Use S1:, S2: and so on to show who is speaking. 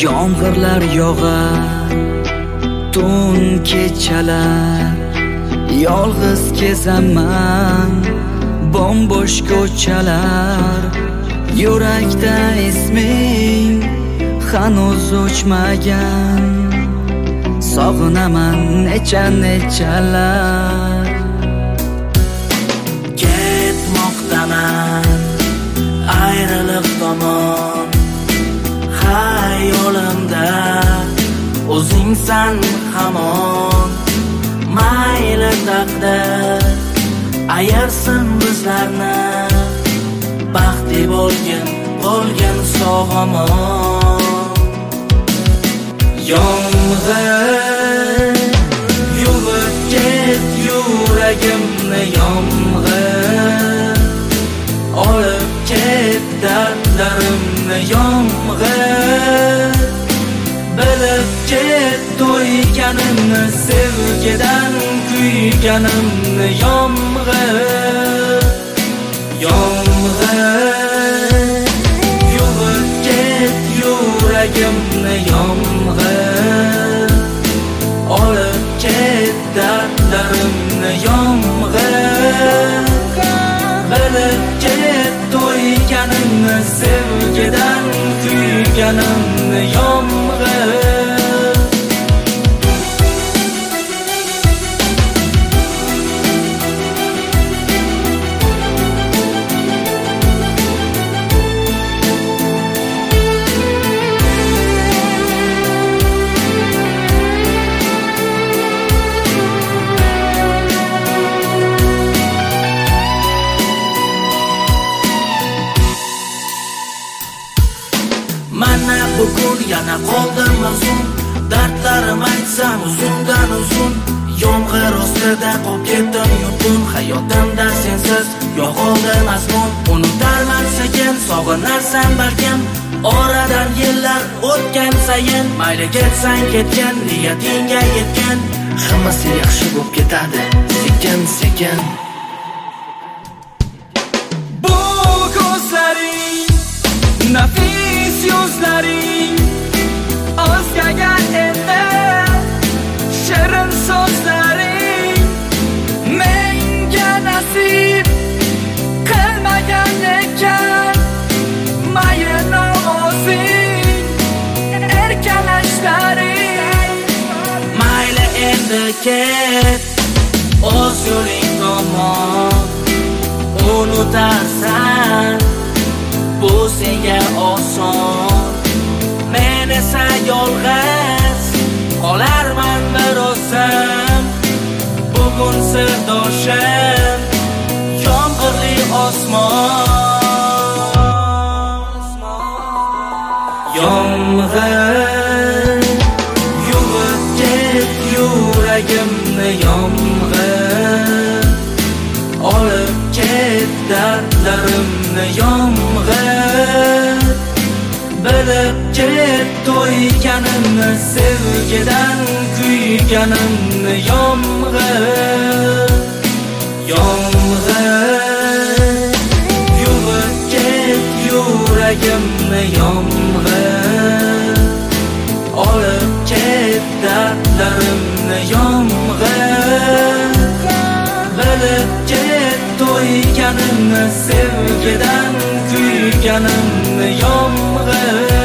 S1: Yomg'irlar yog'ar, tun kechalar, yolg'iz kezaman bombo'sh ko'chalar. Yurakda isming hanuz o'chmagan, sog'inaman nechalar. Ketmoqdaman ayriliq tomon, hayolimda o'zingsan hamon. Mayli taqdir ayirsin bizlarni, baxtli bo'lgin sog'-omon. Yomg'ir yuvib ket yuragimni, yomg'ir olib ket dardlarimni, yomg'ir bilib ket to'yganimni, sevgidan kuyganimni, yomg'ir yomg'ir yuvib ket yuragimni, yomg'ir olib ket dardlarimni, yomg'ir bilib ket to'yganimni, sevgidan kuyganimni, yomg'ir. Mana bugun yana qoldim mazmun, dardlarim aytsam uzundan uzun. Yomg'ir ostida qolib ketdim yurtun, hayotimda sensiz yo'qoldi mazmun. Unutarman sekin, sog'inarsan balkim, oradan yillar o'tgan sayin. Mayli ketsang ketgan, niyatingga yetgan, hammasi yaxshi bo'lib ketadi sekin sekin. Bu ko'zlaring nafis yuzlaring, o'zgagan endi shirin so'zlaring. Menga nasib qilmagan ekan mayli o'zing erkalashlaring. Mayli endi ket o'z yo'ling tomon, unutarsan bu senga oson. Men esa yolg'iz qolarman bir o'zim, bugun sirdoshim yomg'irli osmon. Yomg'ir yuvib ket yuragimni, yomg'ir olib ket dardlarimni, yomg'ir bilib ket to'yganimni, sevgidan kuyganimni, yomg'ir yomg'ir yuvib ket yuragimni, yomg'ir olib ket dardlarimni, yomg'ir bilib ket to'yganimni, sevgidan kuyganimni, yomg'ir